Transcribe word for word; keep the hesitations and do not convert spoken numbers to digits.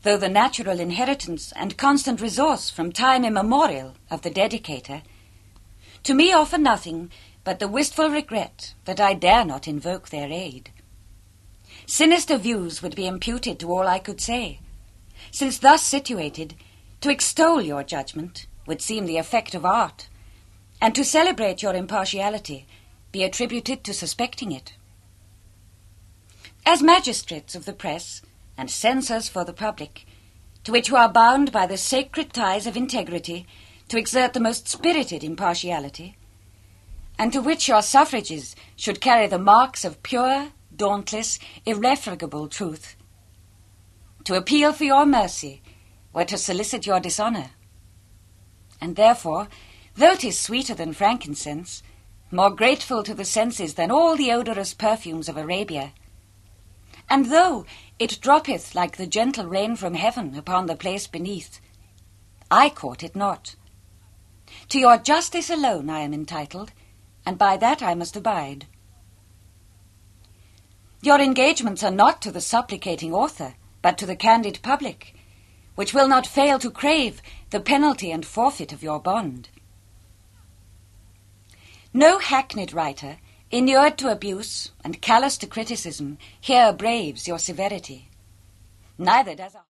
though the natural inheritance and constant resource from time immemorial of the dedicator, to me offer nothing but the wistful regret that I dare not invoke their aid. Sinister views would be imputed to all I could say, since thus situated, to extol your judgment would seem the effect of art, and to celebrate your impartiality be attributed to suspecting it. As magistrates of the press and censors for the public, to which you are bound by the sacred ties of integrity to exert the most spirited impartiality, and to which your suffrages should carry the marks of pure, dauntless, irrefragable truth, to appeal for your mercy were to solicit your dishonour. And therefore, though 'tis sweeter than frankincense, more grateful to the senses than all the odorous perfumes of Arabia, and though it droppeth like the gentle rain from heaven upon the place beneath, I court it not. To your justice alone I am entitled, and by that I must abide. Your engagements are not to the supplicating author, but to the candid public, which will not fail to crave the penalty and forfeit of your bond. No hackneyed writer, inured to abuse and callous to criticism, here braves your severity. Neither does I.